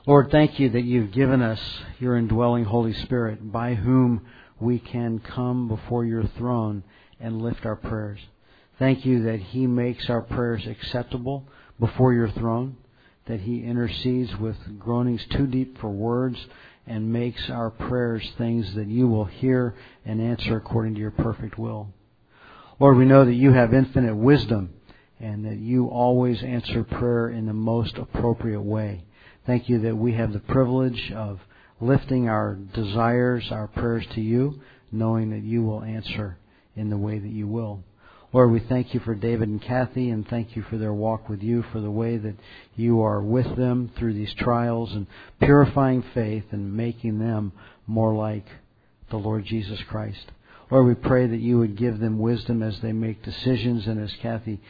Lord, thank you that you've given us your indwelling Holy Spirit, by whom we can come before your throne and lift our prayers. Thank you that he makes our prayers acceptable before your throne, that he intercedes with groanings too deep for words, and makes our prayers things that you will hear and answer according to your perfect will. Lord, we know that you have infinite wisdom and that you always answer prayer in the most appropriate way. Thank you that we have the privilege of lifting our desires, our prayers to you, knowing that you will answer in the way that you will. Lord, we thank you for David and Kathy, and thank you for their walk with you, for the way that you are with them through these trials and purifying faith and making them more like the Lord Jesus Christ. Lord, we pray that you would give them wisdom as they make decisions, and as Kathy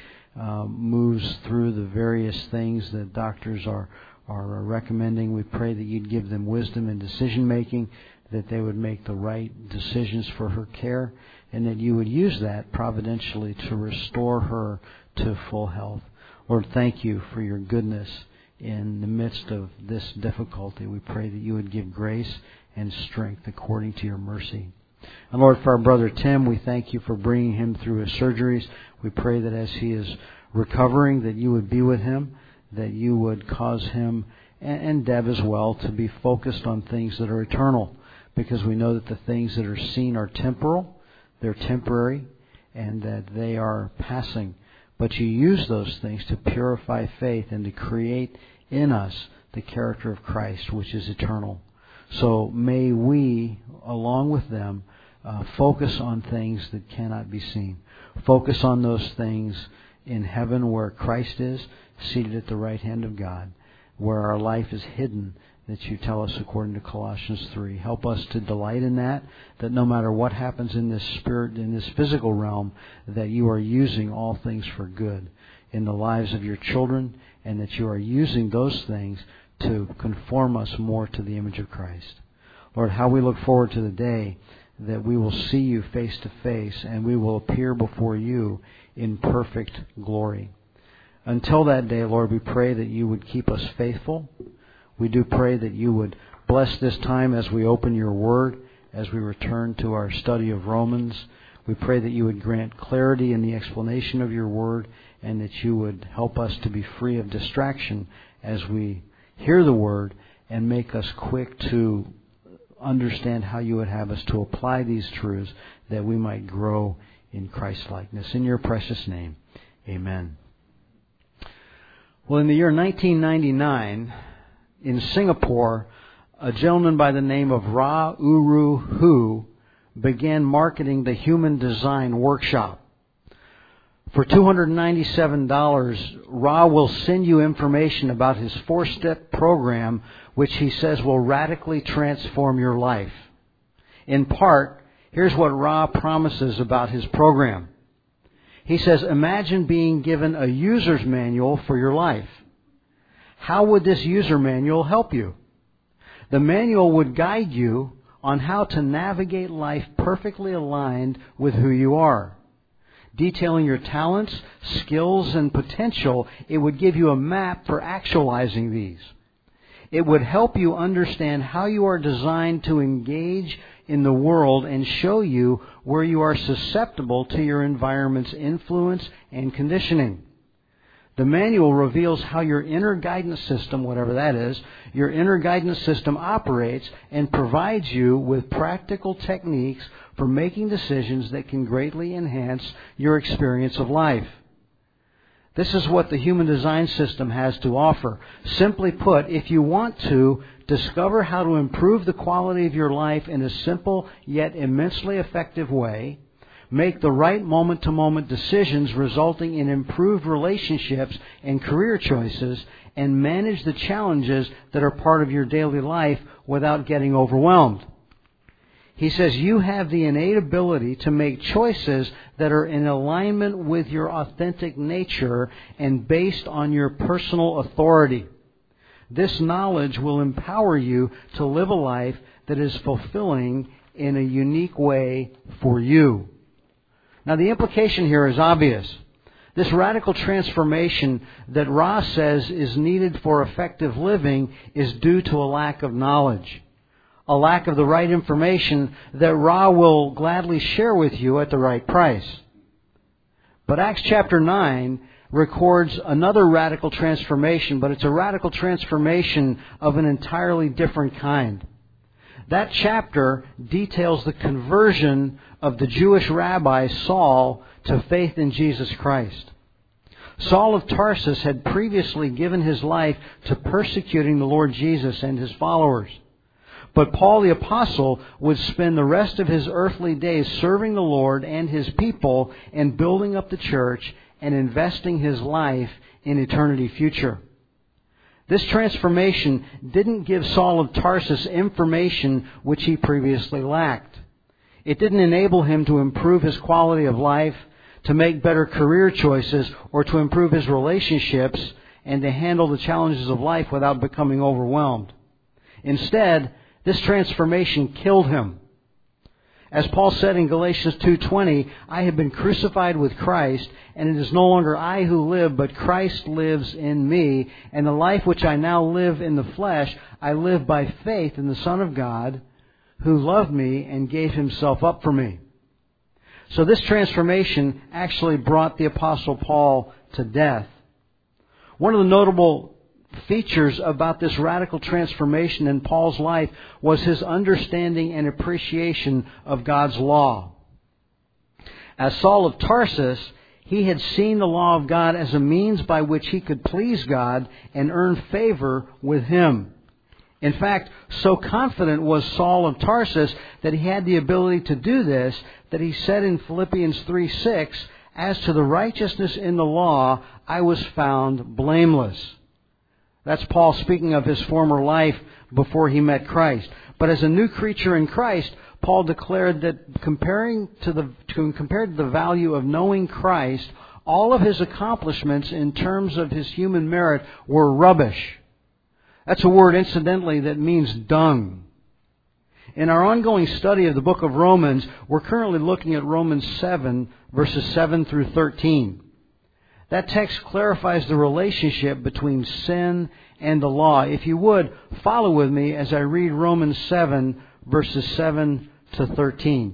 moves through the various things that doctors are recommending. We pray that you'd give them wisdom in decision making, that they would make the right decisions for her care, and that you would use that providentially to restore her to full health. Lord, thank you for your goodness in the midst of this difficulty. We pray that you would give grace and strength according to your mercy. And Lord, for our brother Tim, we thank you for bringing him through his surgeries. We pray that as he is recovering, that you would be with him, that you would cause him and Deb as well to be focused on things that are eternal, because we know that the things that are seen are temporal, they're temporary, and that they are passing. But you use those things to purify faith and to create in us the character of Christ, which is eternal. So may we, along with them, focus on things that cannot be seen. Focus on those things in heaven where Christ is, seated at the right hand of God, where our life is hidden, that you tell us according to Colossians 3. Help us to delight in that no matter what happens in this spirit, in this physical realm, that you are using all things for good in the lives of your children, and that you are using those things to conform us more to the image of Christ. Lord, how we look forward to the day that we will see you face to face and we will appear before you in perfect glory. Until that day, Lord, we pray that you would keep us faithful. We do pray that you would bless this time as we open your word, as we return to our study of Romans. We pray that you would grant clarity in the explanation of your word, and that you would help us to be free of distraction as we hear the word, and make us quick to understand how you would have us to apply these truths, that we might grow in Christ-likeness. In your precious name, amen. Well, in the year 1999, in Singapore, a gentleman by the name of Ra Uru Hu began marketing the Human Design Workshop. For $297, Ra will send you information about his 4-step program, which he says will radically transform your life. In part, here's what Ra promises about his program. He says, imagine being given a user's manual for your life. How would this user manual help you? The manual would guide you on how to navigate life perfectly aligned with who you are. Detailing your talents, skills, and potential, it would give you a map for actualizing these. It would help you understand how you are designed to engage in the world and show you where you are susceptible to your environment's influence and conditioning. The manual reveals how your inner guidance system, whatever that is, your inner guidance system operates, and provides you with practical techniques for making decisions that can greatly enhance your experience of life. This is what the Human Design System has to offer. Simply put, if you want to discover how to improve the quality of your life in a simple yet immensely effective way, make the right moment-to-moment decisions resulting in improved relationships and career choices, and manage the challenges that are part of your daily life without getting overwhelmed. He says you have the innate ability to make choices that are in alignment with your authentic nature and based on your personal authority. This knowledge will empower you to live a life that is fulfilling in a unique way for you. Now, the implication here is obvious. This radical transformation that Ra says is needed for effective living is due to a lack of knowledge, a lack of the right information that Ra will gladly share with you at the right price. But Acts chapter 9 records another radical transformation, but it's a radical transformation of an entirely different kind. That chapter details the conversion of the Jewish rabbi Saul to faith in Jesus Christ. Saul of Tarsus had previously given his life to persecuting the Lord Jesus and his followers. But Paul the Apostle would spend the rest of his earthly days serving the Lord and His people and building up the church and investing his life in eternity future. This transformation didn't give Saul of Tarsus information which he previously lacked. It didn't enable him to improve his quality of life, to make better career choices, or to improve his relationships and to handle the challenges of life without becoming overwhelmed. Instead, this transformation killed him. As Paul said in Galatians 2:20, I have been crucified with Christ, and it is no longer I who live, but Christ lives in me. And the life which I now live in the flesh, I live by faith in the Son of God, who loved me and gave Himself up for me. So this transformation actually brought the Apostle Paul to death. One of the notable features about this radical transformation in Paul's life was his understanding and appreciation of God's law. As Saul of Tarsus, he had seen the law of God as a means by which he could please God and earn favor with Him. In fact, so confident was Saul of Tarsus that he had the ability to do this that he said in Philippians 3:6, as to the righteousness in the law, I was found blameless. That's Paul speaking of his former life before he met Christ. But as a new creature in Christ, Paul declared that compared to the value of knowing Christ, all of his accomplishments in terms of his human merit were rubbish. That's a word, incidentally, that means dung. In our ongoing study of the book of Romans, we're currently looking at Romans 7, verses 7 through 13. That text clarifies the relationship between sin and the law. If you would, follow with me as I read Romans 7, verses 7 to 13.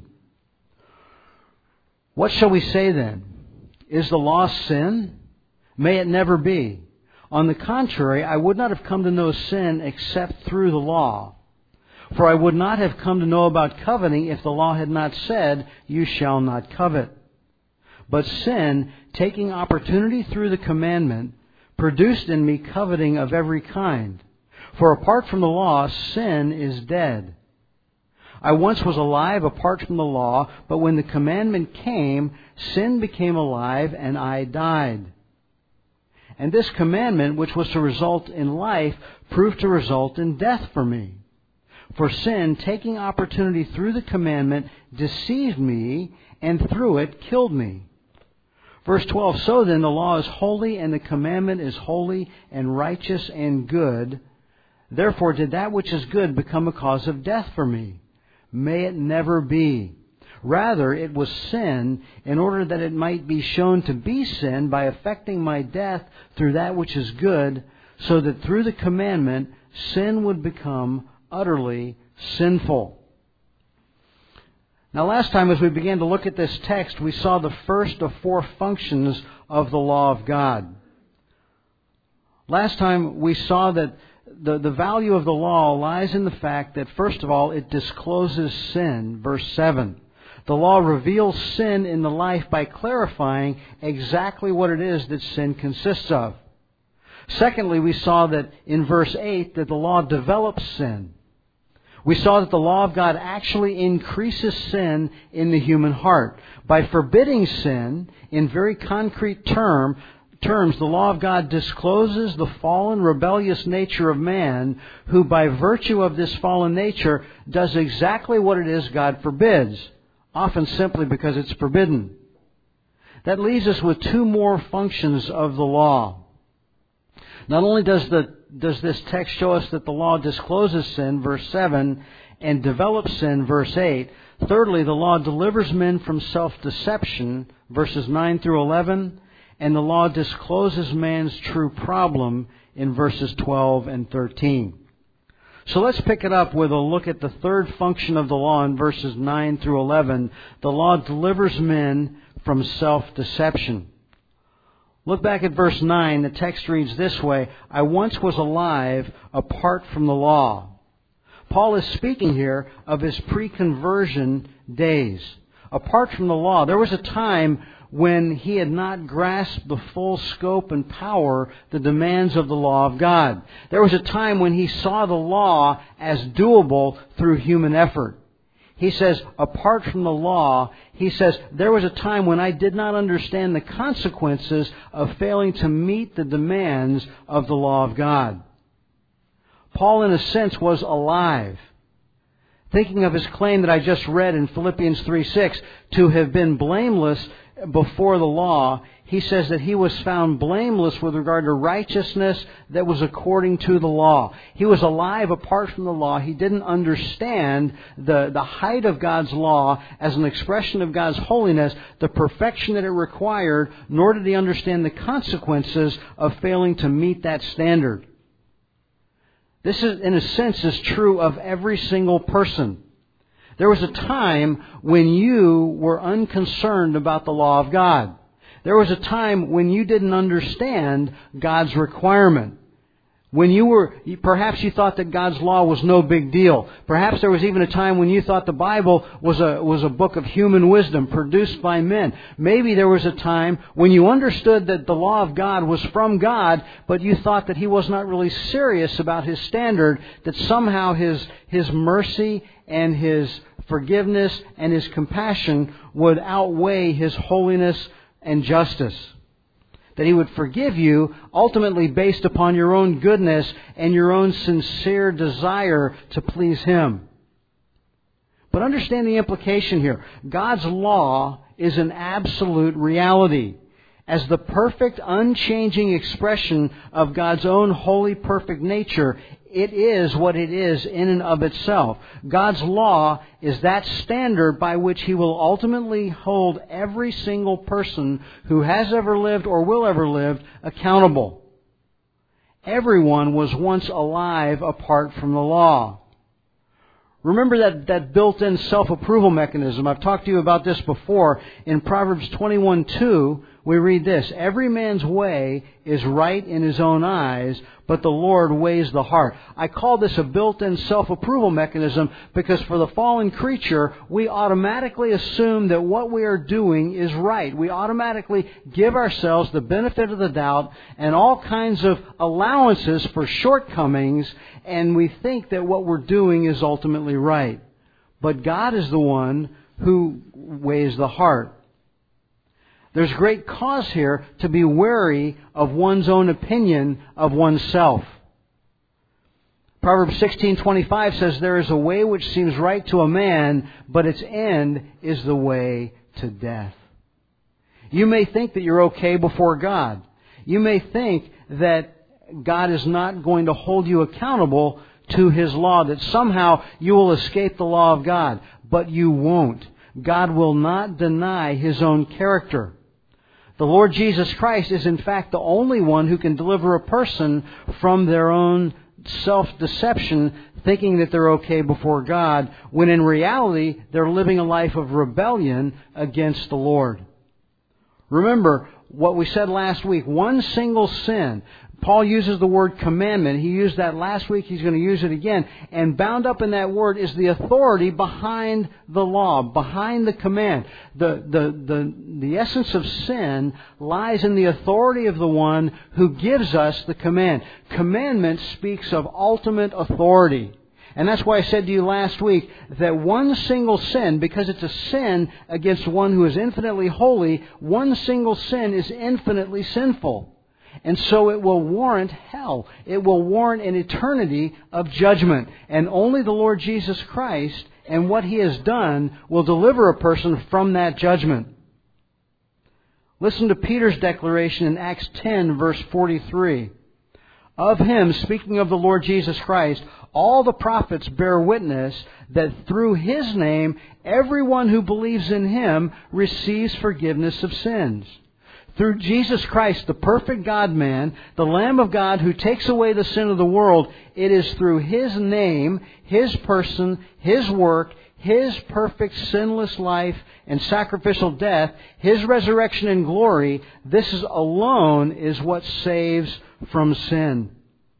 What shall we say then? Is the law sin? May it never be. On the contrary, I would not have come to know sin except through the law. For I would not have come to know about coveting if the law had not said, you shall not covet. But sin, taking opportunity through the commandment, produced in me coveting of every kind. For apart from the law, sin is dead. I once was alive apart from the law, but when the commandment came, sin became alive and I died. And this commandment, which was to result in life, proved to result in death for me. For sin, taking opportunity through the commandment, deceived me, and through it killed me. Verse 12, so then the law is holy, and the commandment is holy and righteous and good. Therefore did that which is good become a cause of death for me? May it never be. Rather, it was sin, in order that it might be shown to be sin by effecting my death through that which is good, so that through the commandment sin would become utterly sinful. Now, last time as we began to look at this text, we saw the first of four functions of the law of God. Last time we saw that the value of the law lies in the fact that, first of all, it discloses sin, verse 7. The law reveals sin in the life by clarifying exactly what it is that sin consists of. Secondly, we saw that in verse 8 that the law develops sin. We saw that the law of God actually increases sin in the human heart. By forbidding sin, in very concrete terms, the law of God discloses the fallen, rebellious nature of man, who by virtue of this fallen nature does exactly what it is God forbids, often simply because it's forbidden. That leaves us with two more functions of the law. Not only does this text show us that the law discloses sin, verse 7, and develops sin, verse 8. Thirdly, the law delivers men from self-deception, verses 9 through 11, And the law discloses man's true problem in verses 12 and 13. So let's pick it up with a look at the third function of the law in verses 9 through 11. The law delivers men from self-deception. Look back at verse 9. The text reads this way, I once was alive apart from the law. Paul is speaking here of his pre-conversion days. Apart from the law, there was a time when he had not grasped the full scope and power, the demands of the law of God. There was a time when he saw the law as doable through human effort. He says, apart from the law, he says, there was a time when I did not understand the consequences of failing to meet the demands of the law of God. Paul, in a sense, was alive. Thinking of his claim that I just read in Philippians 3:6, to have been blameless before the law, he says that he was found blameless with regard to righteousness that was according to the law. He was alive apart from the law. He didn't understand the height of God's law as an expression of God's holiness, the perfection that it required, nor did he understand the consequences of failing to meet that standard. This is, in a sense, is true of every single person. There was a time when you were unconcerned about the law of God. There was a time when you didn't understand God's requirement. When perhaps you thought that God's law was no big deal. Perhaps there was even a time when you thought the Bible was a book of human wisdom produced by men. Maybe there was a time when you understood that the law of God was from God, but you thought that He was not really serious about His standard, that somehow His mercy and His forgiveness and His compassion would outweigh His holiness and justice. That He would forgive you ultimately based upon your own goodness and your own sincere desire to please Him. But understand the implication here. God's law is an absolute reality. As the perfect, unchanging expression of God's own holy, perfect nature, it is what it is in and of itself. God's law is that standard by which He will ultimately hold every single person who has ever lived or will ever live accountable. Everyone was once alive apart from the law. Remember that built-in self-approval mechanism. I've talked to you about this before. In Proverbs 21:2, we read this, every man's way is right in his own eyes, but the Lord weighs the heart. I call this a built-in self-approval mechanism because for the fallen creature, we automatically assume that what we are doing is right. We automatically give ourselves the benefit of the doubt and all kinds of allowances for shortcomings, and we think that what we're doing is ultimately right. But God is the one who weighs the heart. There's great cause here to be wary of one's own opinion of oneself. Proverbs 16:25 says, there is a way which seems right to a man, but its end is the way to death. You may think that you're okay before God. You may think that God is not going to hold you accountable to His law, that somehow you will escape the law of God. But you won't. God will not deny His own character. The Lord Jesus Christ is in fact the only one who can deliver a person from their own self-deception, thinking that they're okay before God, when in reality they're living a life of rebellion against the Lord. Remember what we said last week, one single sin. Paul uses the word commandment. He used that last week. He's going to use it again. And bound up in that word is the authority behind the law, behind the command. The essence of sin lies in the authority of the one who gives us the command. Commandment speaks of ultimate authority. And that's why I said to you last week that one single sin, because it's a sin against one who is infinitely holy, one single sin is infinitely sinful. And so it will warrant hell. It will warrant an eternity of judgment. And only the Lord Jesus Christ and what He has done will deliver a person from that judgment. Listen to Peter's declaration in Acts 10, verse 43. Of Him, speaking of the Lord Jesus Christ, all the prophets bear witness that through His name, everyone who believes in Him receives forgiveness of sins. Through Jesus Christ, the perfect God-man, the Lamb of God who takes away the sin of the world, it is through His name, His person, His work, His perfect sinless life and sacrificial death, His resurrection and glory, this alone is what saves from sin.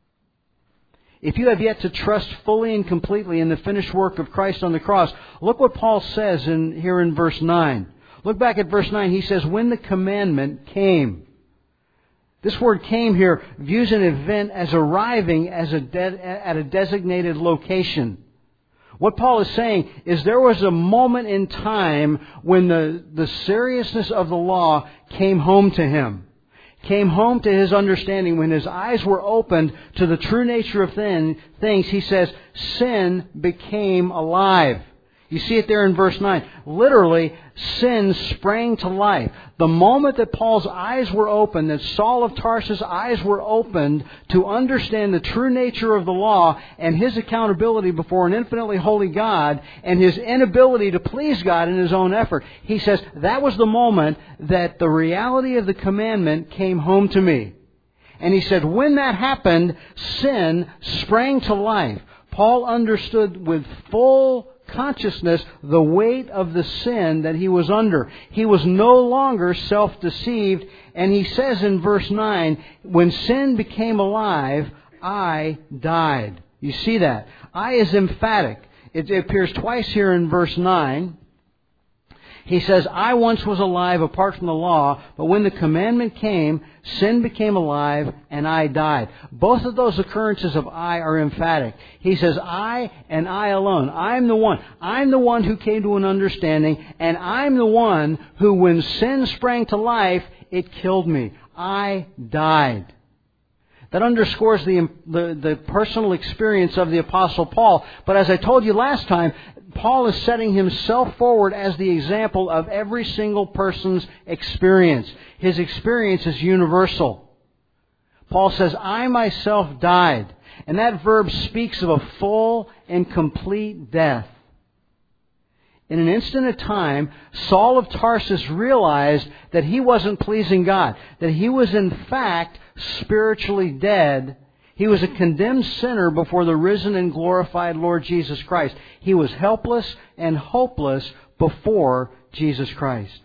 If you have yet to trust fully and completely in the finished work of Christ on the cross, look what Paul says here in verse 9. Look back at verse 9. He says, when the commandment came. This word came here views an event as arriving at a designated location. What Paul is saying is there was a moment in time when the seriousness of the law came home to him. Came home to his understanding when his eyes were opened to the true nature of things. He says, sin became alive. You see it there in verse 9. Literally, sin sprang to life. The moment that Paul's eyes were opened, that Saul of Tarsus' eyes were opened to understand the true nature of the law and his accountability before an infinitely holy God and his inability to please God in his own effort, he says, that was the moment that the reality of the commandment came home to me. And he said, when that happened, sin sprang to life. Paul understood with full consciousness the weight of the sin that he was under. He was no longer self-deceived, and he says in verse 9, when sin became alive, I died. You see that? I is emphatic. It appears twice here in verse 9. He says, I once was alive apart from the law, but when the commandment came, sin became alive and I died. Both of those occurrences of I are emphatic. He says, I and I alone. I'm the one. I'm the one who came to an understanding, and I'm the one who, when sin sprang to life, it killed me. I died. That underscores the personal experience of the Apostle Paul. But as I told you last time, Paul is setting himself forward as the example of every single person's experience. His experience is universal. Paul says, I myself died. And that verb speaks of a full and complete death. In an instant of time, Saul of Tarsus realized that he wasn't pleasing God, that he was in fact spiritually dead. He was a condemned sinner before the risen and glorified Lord Jesus Christ. He was helpless and hopeless before Jesus Christ.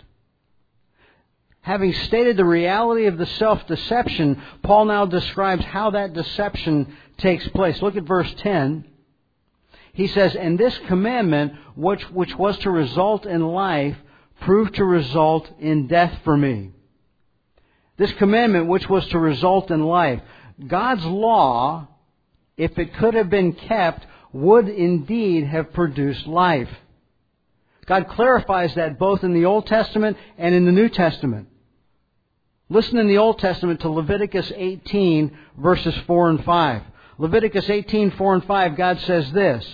Having stated the reality of the self-deception, Paul now describes how that deception takes place. Look at verse 10. He says, and this commandment, which was to result in life, proved to result in death for me. This commandment, which was to result in life. God's law, if it could have been kept, would indeed have produced life. God clarifies that both in the Old Testament and in the New Testament. Listen in the Old Testament to Leviticus 18, verses 4 and 5. Leviticus 18, 4 and 5, God says this,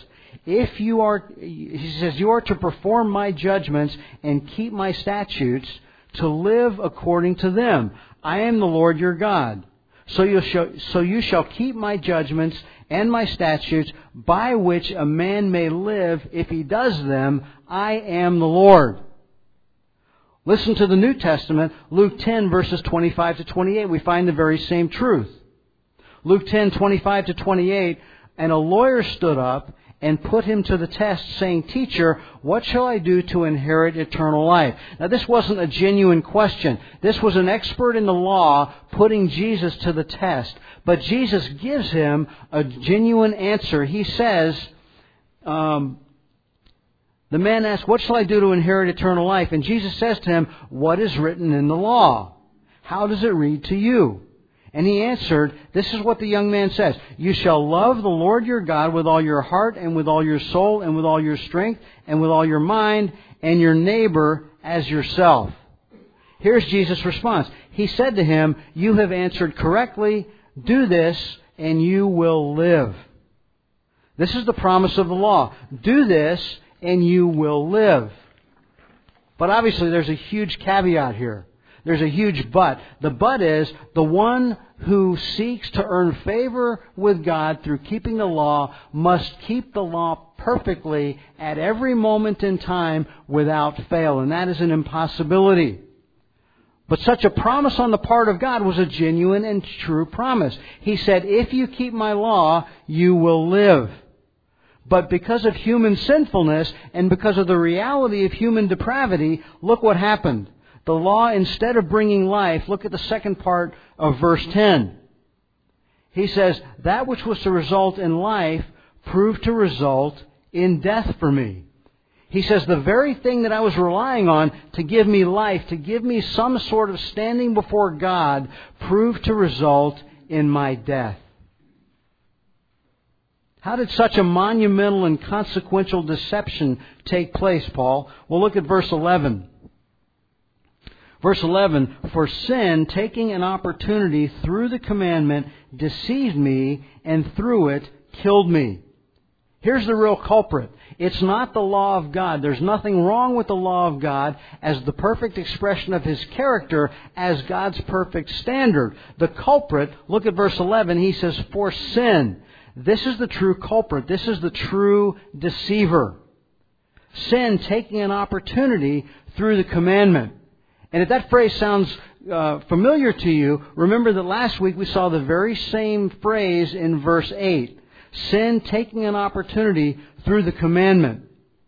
He says, you are to perform my judgments and keep my statutes, to live according to them. I am the Lord your God. So you shall keep my judgments and my statutes, by which a man may live if he does them. I am the Lord. Listen to the New Testament, Luke 10, verses 25 to 28. We find the very same truth. Luke 10, 25 to 28, and a lawyer stood up and put him to the test, saying, Teacher, what shall I do to inherit eternal life? Now, this wasn't a genuine question. This was an expert in the law putting Jesus to the test. But Jesus gives him a genuine answer. He says, the man asks, what shall I do to inherit eternal life? And Jesus says to him, what is written in the law? How does it read to you? And he answered, this is what the young man says, you shall love the Lord your God with all your heart and with all your soul and with all your strength and with all your mind, and your neighbor as yourself. Here's Jesus' response. He said to him, you have answered correctly. Do this and you will live. This is the promise of the law. Do this and you will live. But obviously there's a huge caveat here. There's a huge but. The but is the one who seeks to earn favor with God through keeping the law must keep the law perfectly at every moment in time without fail. And that is an impossibility. But such a promise on the part of God was a genuine and true promise. He said, if you keep my law, you will live. But because of human sinfulness and because of the reality of human depravity, look what happened. The law, instead of bringing life, look at the second part of verse 10. He says, that which was to result in life proved to result in death for me. He says, the very thing that I was relying on to give me life, to give me some sort of standing before God, proved to result in my death. How did such a monumental and consequential deception take place, Paul? Well, look at verse 11. Verse 11, for sin, taking an opportunity through the commandment, deceived me, and through it killed me. Here's the real culprit. It's not the law of God. There's nothing wrong with the law of God as the perfect expression of His character, as God's perfect standard. The culprit, look at verse 11, he says, for sin. This is the true culprit. This is the true deceiver. Sin taking an opportunity through the commandment. And if that phrase sounds familiar to you, remember that last week we saw the very same phrase in verse 8. Sin taking an opportunity through the commandment.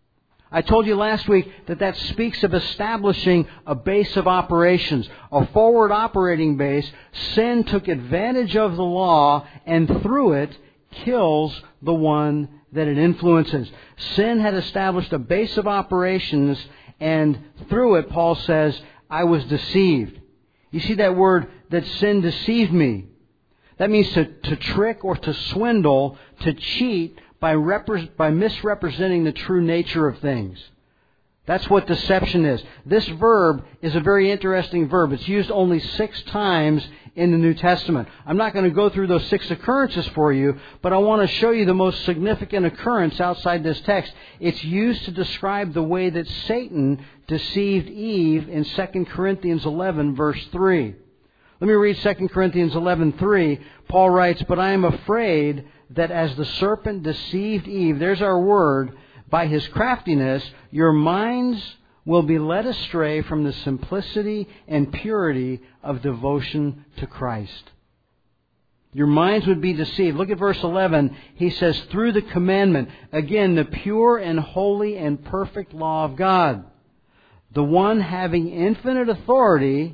I told you last week that speaks of establishing a base of operations, a forward operating base. Sin took advantage of the law and through it kills the one that it influences. Sin had established a base of operations, and through it, Paul says, I was deceived. You see that word, that sin deceived me. That means to trick or to swindle, to cheat by misrepresenting the true nature of things. That's what deception is. This verb is a very interesting verb. It's used only 6 times in the New Testament. I'm not going to go through those 6 occurrences for you, but I want to show you the most significant occurrence outside this text. It's used to describe the way that Satan deceived Eve in 2 Corinthians 11, verse 3. Let me read 2 Corinthians 11:3. Paul writes, but I am afraid that as the serpent deceived Eve, there's our word, by his craftiness, your minds will be led astray from the simplicity and purity of devotion to Christ. Your minds would be deceived. Look at verse 11. He says, through the commandment. Again, the pure and holy and perfect law of God. The one having infinite authority,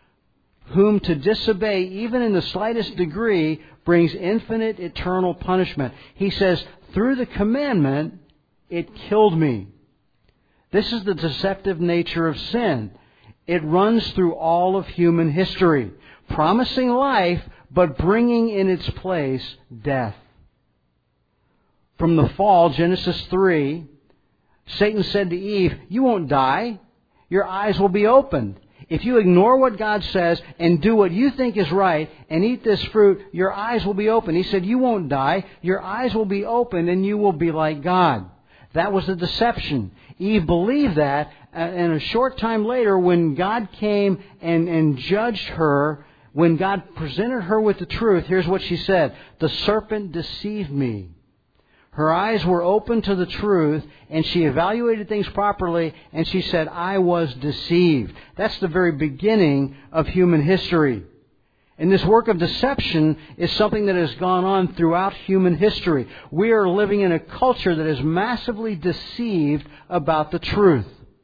whom to disobey even in the slightest degree brings infinite eternal punishment. He says, through the commandment, it killed me. This is the deceptive nature of sin. It runs through all of human history, promising life, but bringing in its place death. From the fall, Genesis 3, Satan said to Eve, you won't die. Your eyes will be opened. If you ignore what God says and do what you think is right and eat this fruit, your eyes will be open. He said, you won't die. Your eyes will be open and you will be like God. That was the deception. Eve believed that, and a short time later, when God came and judged her, when God presented her with the truth, here's what she said. The serpent deceived me. Her eyes were open to the truth, and she evaluated things properly, and she said, I was deceived. That's the very beginning of human history. And this work of deception is something that has gone on throughout human history. We are living in a culture that is massively deceived about the truth.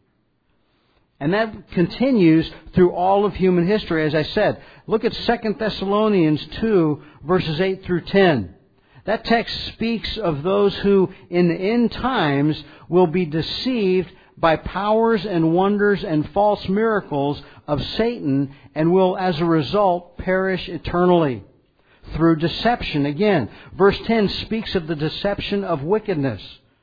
And that continues through all of human history, as I said. Look at 2 Thessalonians 2, verses 8 through 10. That text speaks of those who, in the end times, will be deceived by powers and wonders and false miracles of Satan and will, as a result, perish eternally through deception. Again, verse 10 speaks of the deception of wickedness,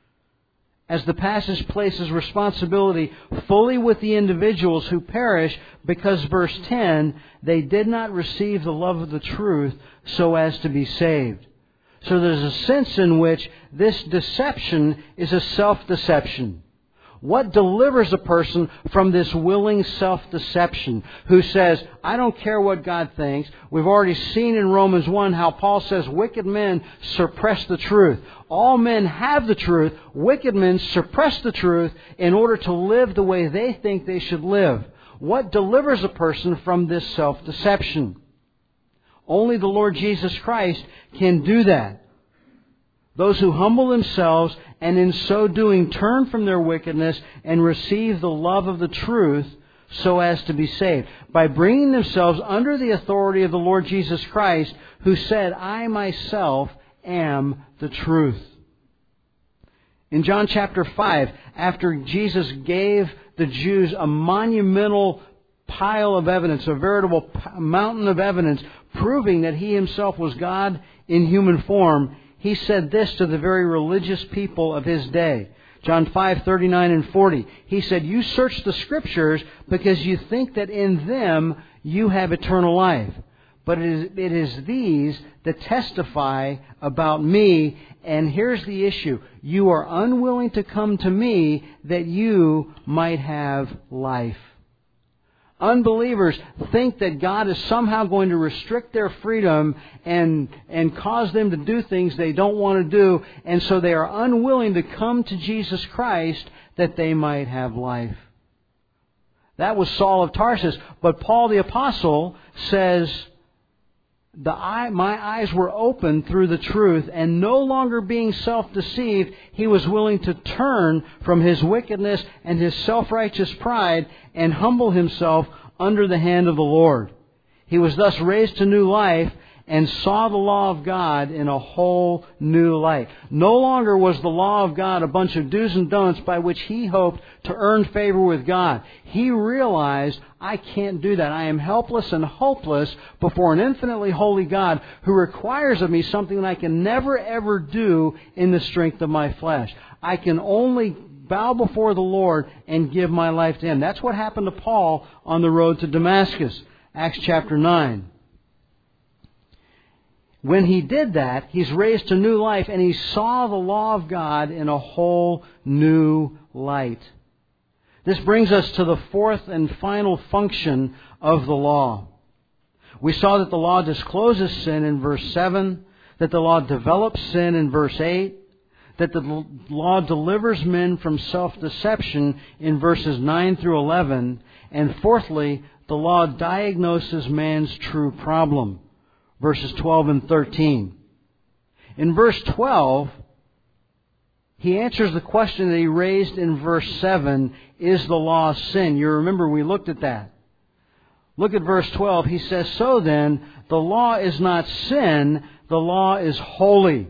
as the passage places responsibility fully with the individuals who perish because, verse 10, they did not receive the love of the truth so as to be saved. So there's a sense in which this deception is a self-deception. What delivers a person from this willing self-deception who says, I don't care what God thinks. We've already seen in Romans 1 how Paul says wicked men suppress the truth. All men have the truth. Wicked men suppress the truth in order to live the way they think they should live. What delivers a person from this self-deception? Only the Lord Jesus Christ can do that. Those who humble themselves and in so doing turn from their wickedness and receive the love of the truth so as to be saved. By bringing themselves under the authority of the Lord Jesus Christ, who said, I myself am the truth. In John chapter 5, after Jesus gave the Jews a monumental pile of evidence, a veritable mountain of evidence, proving that He Himself was God in human form, He said this to the very religious people of His day. John 5:39 and 40. He said, you search the Scriptures because you think that in them you have eternal life. But it is these that testify about me. And here's the issue. You are unwilling to come to me that you might have life. Unbelievers think that God is somehow going to restrict their freedom and cause them to do things they don't want to do. And so they are unwilling to come to Jesus Christ that they might have life. That was Saul of Tarsus. But Paul the Apostle says, my eyes were opened through the truth, and no longer being self-deceived, he was willing to turn from his wickedness and his self-righteous pride and humble himself under the hand of the Lord. He was thus raised to new life and saw the law of God in a whole new light. No longer was the law of God a bunch of do's and don'ts by which he hoped to earn favor with God. He realized, I can't do that. I am helpless and hopeless before an infinitely holy God who requires of me something that I can never ever do in the strength of my flesh. I can only bow before the Lord and give my life to Him. That's what happened to Paul on the road to Damascus. Acts chapter 9. When he did that, he's raised to new life and he saw the law of God in a whole new light. This brings us to the fourth and final function of the law. We saw that the law discloses sin in verse 7, that the law develops sin in verse 8, that the law delivers men from self-deception in verses 9 through 11, and fourthly, the law diagnoses man's true problem. Verses 12 and 13. In verse 12, he answers the question that he raised in verse 7, is the law sin? You remember we looked at that. Look at verse 12. He says, so then, the law is not sin, the law is holy.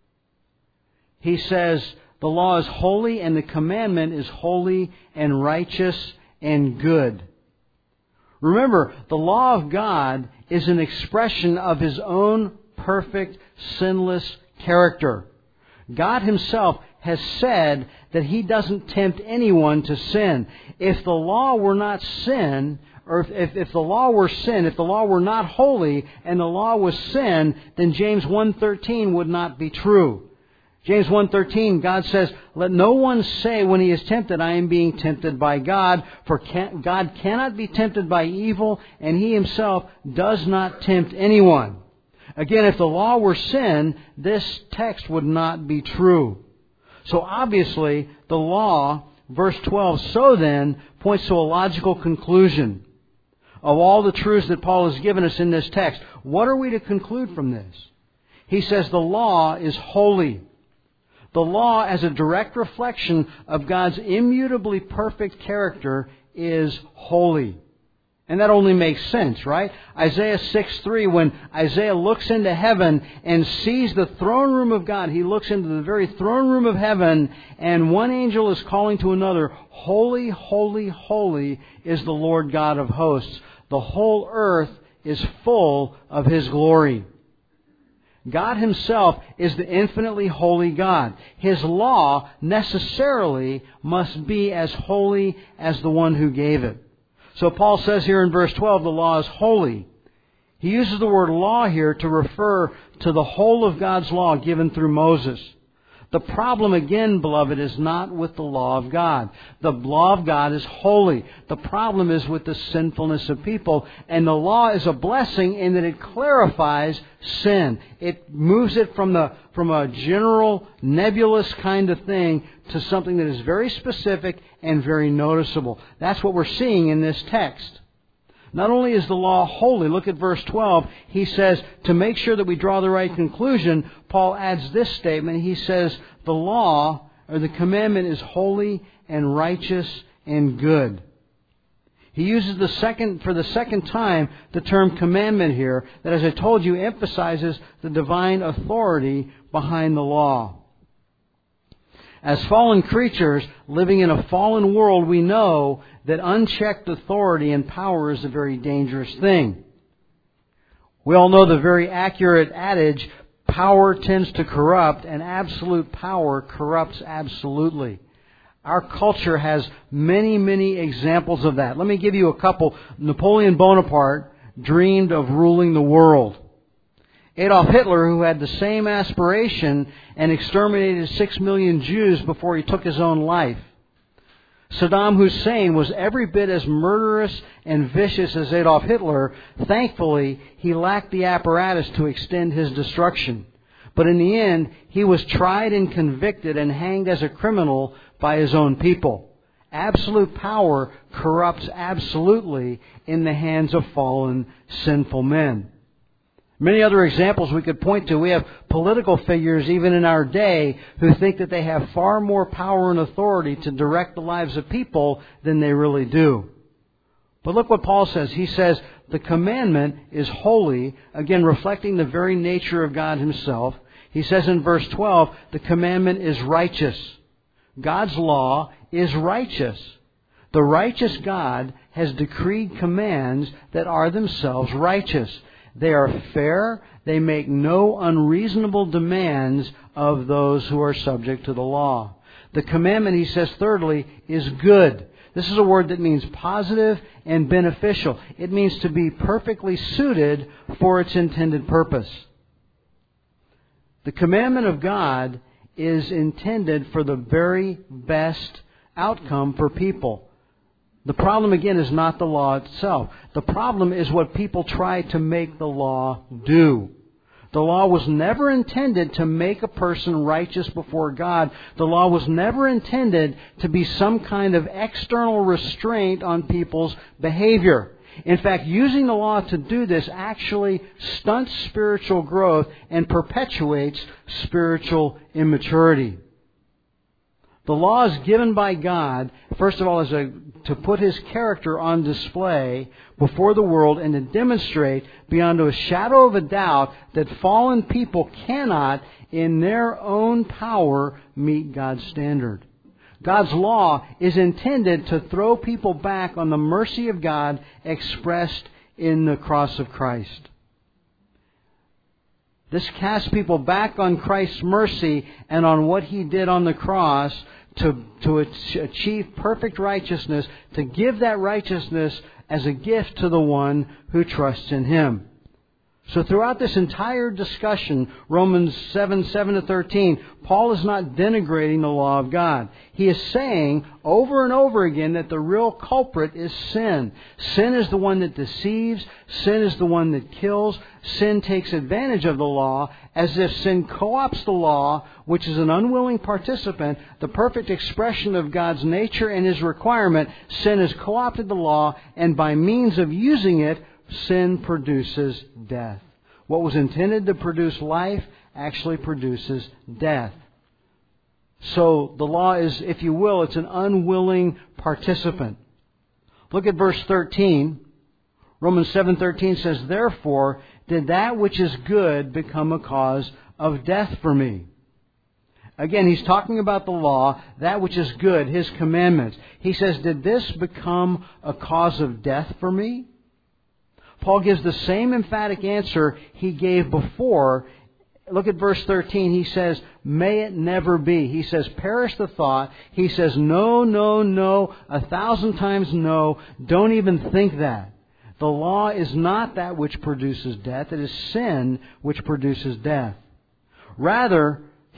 He says, the law is holy and the commandment is holy and righteous and good. Remember, the law of God is an expression of His own perfect, sinless character. God Himself has said that He doesn't tempt anyone to sin. If the law were not sin, or if the law were sin, if the law were not holy and the law was sin, then James 1:13 would not be true. James 1:13, God says, let no one say when he is tempted, I am being tempted by God, for God cannot be tempted by evil, and He Himself does not tempt anyone. Again, if the law were sin, this text would not be true. So obviously, the law, verse 12, so then, points to a logical conclusion of all the truths that Paul has given us in this text. What are we to conclude from this? He says the law is holy. The law, as a direct reflection of God's immutably perfect character, is holy. And that only makes sense, right? Isaiah 6:3, when Isaiah looks into heaven and sees the throne room of God, he looks into the very throne room of heaven, and one angel is calling to another, holy, holy, holy is the Lord God of hosts. The whole earth is full of His glory. God Himself is the infinitely holy God. His law necessarily must be as holy as the one who gave it. So Paul says here in verse 12, the law is holy. He uses the word law here to refer to the whole of God's law given through Moses. The problem, again, beloved, is not with the law of God. The law of God is holy. The problem is with the sinfulness of people. And the law is a blessing in that it clarifies sin. It moves it from a general, nebulous kind of thing to something that is very specific and very noticeable. That's what we're seeing in this text. Not only is the law holy, look at verse 12. He says, to make sure that we draw the right conclusion, Paul adds this statement. He says, the law, or the commandment, is holy and righteous and good. He uses for the second time the term commandment here, that, as I told you, emphasizes the divine authority behind the law. As fallen creatures living in a fallen world, we know that unchecked authority and power is a very dangerous thing. We all know the very accurate adage, power tends to corrupt, and absolute power corrupts absolutely. Our culture has many, many examples of that. Let me give you a couple. Napoleon Bonaparte dreamed of ruling the world. Adolf Hitler, who had the same aspiration and exterminated 6 million Jews before he took his own life. Saddam Hussein was every bit as murderous and vicious as Adolf Hitler. Thankfully, he lacked the apparatus to extend his destruction. But in the end, he was tried and convicted and hanged as a criminal by his own people. Absolute power corrupts absolutely in the hands of fallen, sinful men. Many other examples we could point to. We have political figures even in our day who think that they have far more power and authority to direct the lives of people than they really do. But look what Paul says. He says the commandment is holy, again reflecting the very nature of God Himself. He says in verse 12, the commandment is righteous. God's law is righteous. The righteous God has decreed commands that are themselves righteous. They are fair. They make no unreasonable demands of those who are subject to the law. The commandment, he says thirdly, is good. This is a word that means positive and beneficial. It means to be perfectly suited for its intended purpose. The commandment of God is intended for the very best outcome for people. The problem, again, is not the law itself. The problem is what people try to make the law do. The law was never intended to make a person righteous before God. The law was never intended to be some kind of external restraint on people's behavior. In fact, using the law to do this actually stunts spiritual growth and perpetuates spiritual immaturity. The law is given by God, first of all, to put His character on display before the world and to demonstrate beyond a shadow of a doubt that fallen people cannot, in their own power, meet God's standard. God's law is intended to throw people back on the mercy of God expressed in the cross of Christ. This casts people back on Christ's mercy and on what He did on the cross to achieve perfect righteousness, to give that righteousness as a gift to the one who trusts in Him. So throughout this entire discussion, Romans 7:7-13, Paul is not denigrating the law of God. He is saying over and over again that the real culprit is sin. Sin is the one that deceives. Sin is the one that kills. Sin takes advantage of the law as if sin co-opts the law, which is an unwilling participant, the perfect expression of God's nature and His requirement. Sin has co-opted the law, and by means of using it, sin produces death. What was intended to produce life actually produces death. So the law is, if you will, it's an unwilling participant. Look at verse 13. Romans 7:13 says, "Therefore did that which is good become a cause of death for me." Again, he's talking about the law, that which is good, His commandments. He says, did this become a cause of death for me? Paul gives the same emphatic answer he gave before. Look at verse 13. He says, may it never be. He says, perish the thought. He says, no, no, no, 1,000 times no. Don't even think that. The law is not that which produces death. It is sin which produces death. Rather,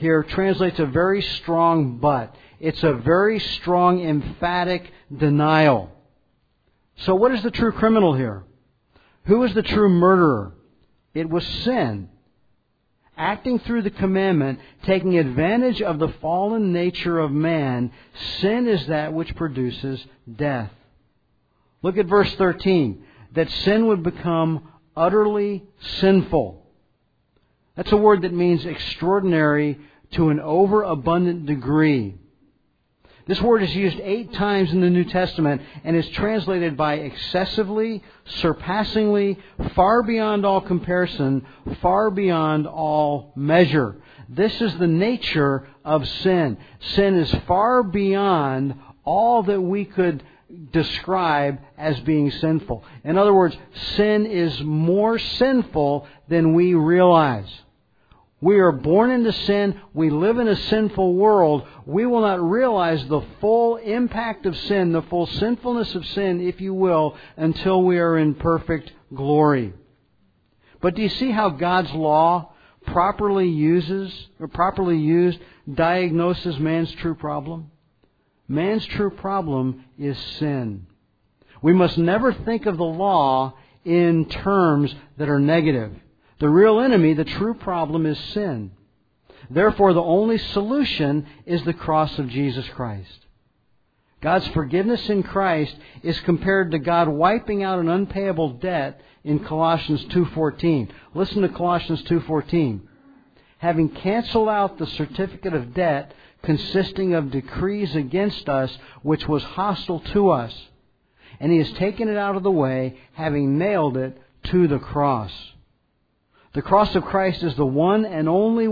here translates a very strong but. It's a very strong, emphatic denial. So what is the true criminal here? Who is the true murderer? It was sin. Acting through the commandment, taking advantage of the fallen nature of man, sin is that which produces death. Look at verse 13. That sin would become utterly sinful. That's a word that means extraordinary to an overabundant degree. This word is used 8 times in the New Testament and is translated by excessively, surpassingly, far beyond all comparison, far beyond all measure. This is the nature of sin. Sin is far beyond all that we could describe as being sinful. In other words, sin is more sinful than we realize. We are born into sin. We live in a sinful world. We will not realize the full impact of sin, the full sinfulness of sin, if you will, until we are in perfect glory. But do you see how God's law properly used, diagnoses man's true problem? Man's true problem is sin. We must never think of the law in terms that are negative. The real enemy, the true problem, is sin. Therefore, the only solution is the cross of Jesus Christ. God's forgiveness in Christ is compared to God wiping out an unpayable debt in Colossians 2:14. Listen to Colossians 2:14. Having canceled out the certificate of debt consisting of decrees against us, which was hostile to us. And He has taken it out of the way, having nailed it to the cross. The cross of Christ is the only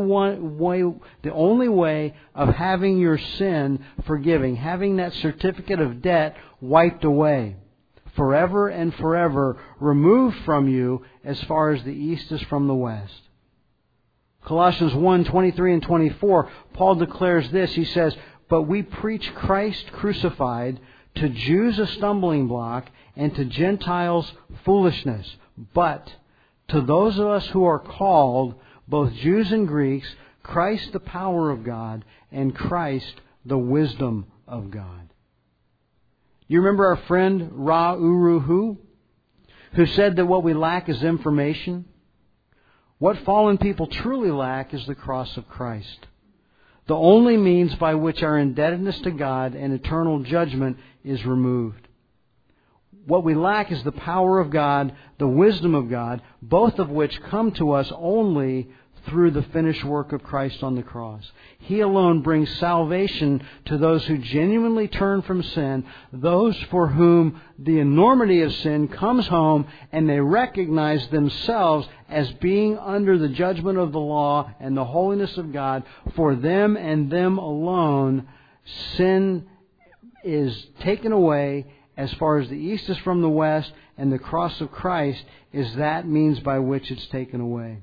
way of having your sin forgiven, having that certificate of debt wiped away, forever and forever removed from you as far as the east is from the west. Colossians 1:23 and 24, Paul declares this. He says, "But we preach Christ crucified, to Jews a stumbling block, and to Gentiles foolishness. But to those of us who are called, both Jews and Greeks, Christ the power of God, and Christ the wisdom of God." You remember our friend Ra Uru Hu, who said that what we lack is information? What fallen people truly lack is the cross of Christ, the only means by which our indebtedness to God and eternal judgment is removed. What we lack is the power of God, the wisdom of God, both of which come to us only through the finished work of Christ on the cross. He alone brings salvation to those who genuinely turn from sin, those for whom the enormity of sin comes home and they recognize themselves as being under the judgment of the law and the holiness of God. For them and them alone, sin is taken away as far as the east is from the west, and the cross of Christ is that means by which it's taken away.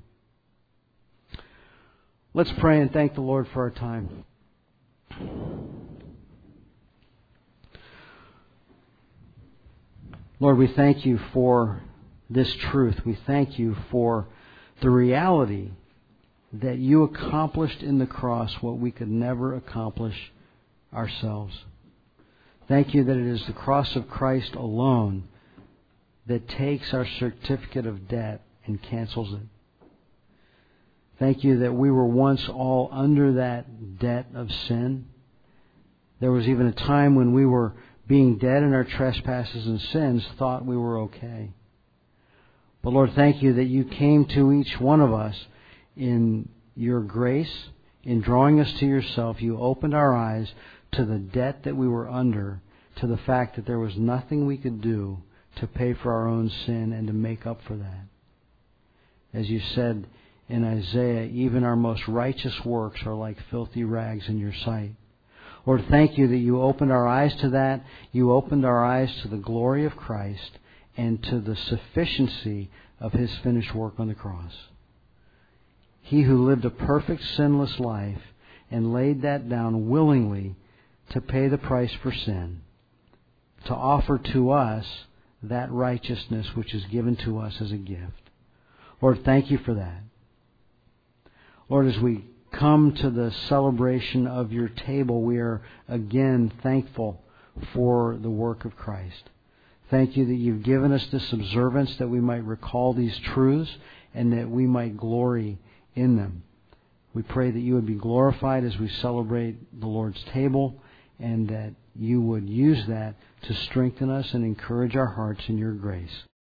Let's pray and thank the Lord for our time. Lord, we thank You for this truth. We thank You for the reality that You accomplished in the cross what we could never accomplish ourselves. Thank You that it is the cross of Christ alone that takes our certificate of debt and cancels it. Thank You that we were once all under that debt of sin. There was even a time when we were being dead in our trespasses and sins, thought we were okay. But Lord, thank You that You came to each one of us in Your grace, in drawing us to Yourself. You opened our eyes to the debt that we were under, to the fact that there was nothing we could do to pay for our own sin and to make up for that. As You said in Isaiah, even our most righteous works are like filthy rags in Your sight. Lord, thank You that You opened our eyes to that. You opened our eyes to the glory of Christ and to the sufficiency of His finished work on the cross. He who lived a perfect, sinless life and laid that down willingly to pay the price for sin, to offer to us that righteousness which is given to us as a gift. Lord, thank You for that. Lord, as we come to the celebration of your table, we are again thankful for the work of Christ. Thank you that you've given us this observance that we might recall these truths and that we might glory in them. We pray that you would be glorified as we celebrate the Lord's table, and that you would use that to strengthen us and encourage our hearts in your grace.